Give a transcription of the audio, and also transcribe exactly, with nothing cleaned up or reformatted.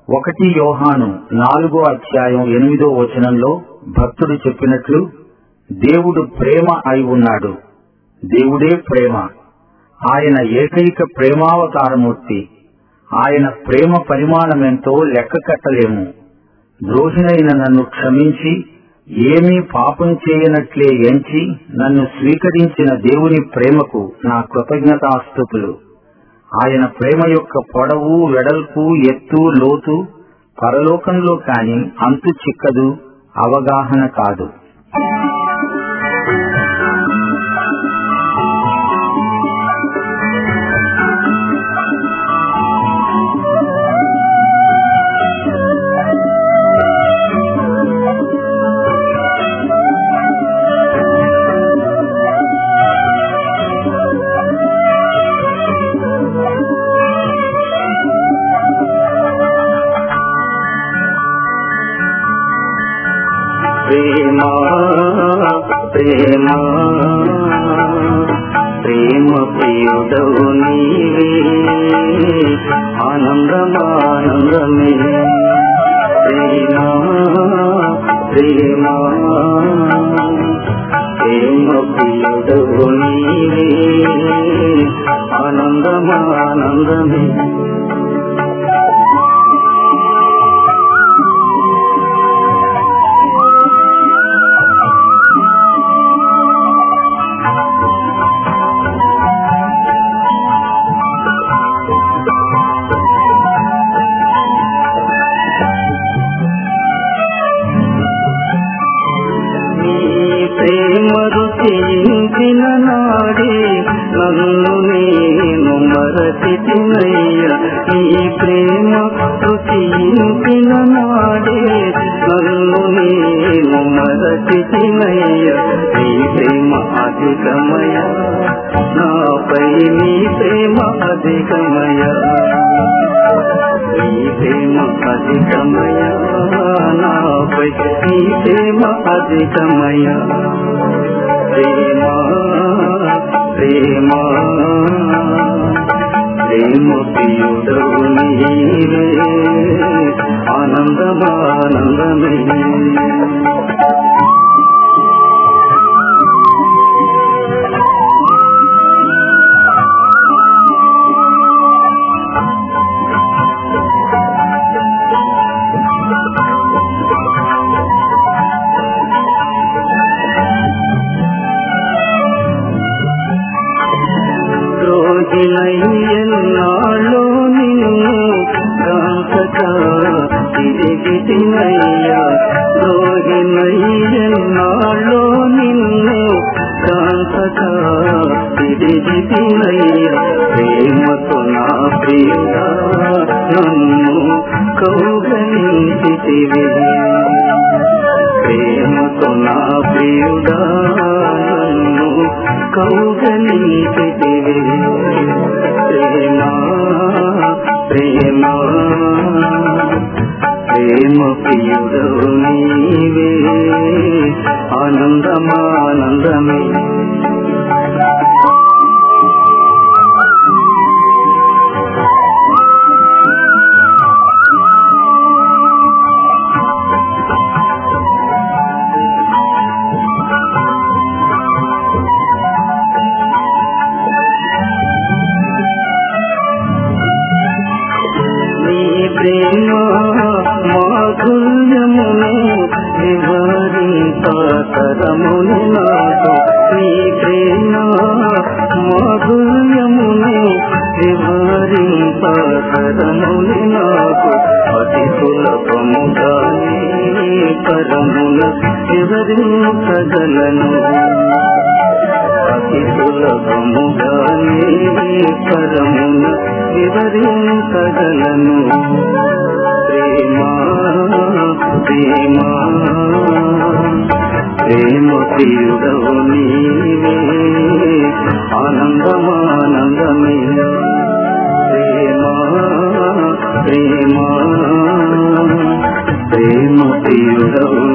ఒకటి యోహాను నాలుగో అధ్యాయం ఎనిమిదో వచనంలో భక్తుడు చెప్పినట్లు, దేవుడు ప్రేమ అయి ఉన్నాడు. దేవుడే ప్రేమ. ఆయన ఏకైక ప్రేమావతారమూర్తి. ఆయన ప్రేమ పరిమాణమెంతో లెక్క కట్టలేము. ద్రోహినైన నన్ను క్షమించి ఏమీ పాపం చేయనట్లే ఎంచి నన్ను స్వీకరించిన దేవుని ప్రేమకు నా కృతజ్ఞతాస్తుతులు. ఆయన ప్రేమ యొక్క పొడవు, వెడల్పు, ఎత్తు, లోతు పరలోకంలో కాని అంతు చిక్కదు, అవగాహన కాదు. ప్రేమ ప్రేమ ప్రేమ ప్రియుడవు నీవే, ఆనందమానందమే. ప్రేమ ప్రేమ ప్రేమ ప్రియుడవు నీవే, ఆనందమానందమే. ప్రేమ రుచించిన నాడే నన్ను నేను మరచితినయ్య. ఈ ప్రేమ రుచించిన నాడే నన్ను నేను మరచితినయ్య. ఈ ప్రేమ అధికమయ నాపై, నీ ప్రేమ అధికమయ. ఈ ప్రేమ అధికమయ నాపై, ఈ ప్రేమ అధికమయ. ప్రేమ ప్రేమ ప్రేమ ప్రియుడవు నీవే, ఆనందమానందమే. ఎన్నాళ్ళో నిన్ను కాంతక తిరిగితినయ్యా. ఎన్నాళ్ళో నిన్ను కాంతక తిరిగితినయ్యా. ప్రేమతో నా ప్రియుడా నన్ను కౌగలించితివి. ప్రేమతో నా ప్రియుడా నన్ను కౌగలించితివి. ప్రేమ ప్రేమ ప్రేమ ప్రియుడవు నీవే, ఆనందమానందమే. ప్రేమ మాధుర్యమును వివరింపతరమును నాకు. నీ ప్రేమ మాధుర్యమును వివరింపతరమును నాకు. అతి సులభముగానే పరమున వివరించగలను. అతి సులభముగానే పరమున వివరించగలను. ప్రేమ ప్రేమ ప్రేమ ప్రియుడవు నీవే, ఆనందమానందమే. ప్రేమ ప్రేమ ప్రేమ ప్రియుడవు